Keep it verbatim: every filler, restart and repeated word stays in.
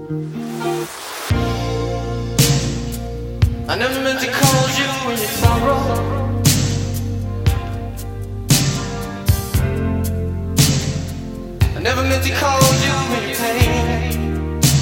I never meant to call you in your sorrow.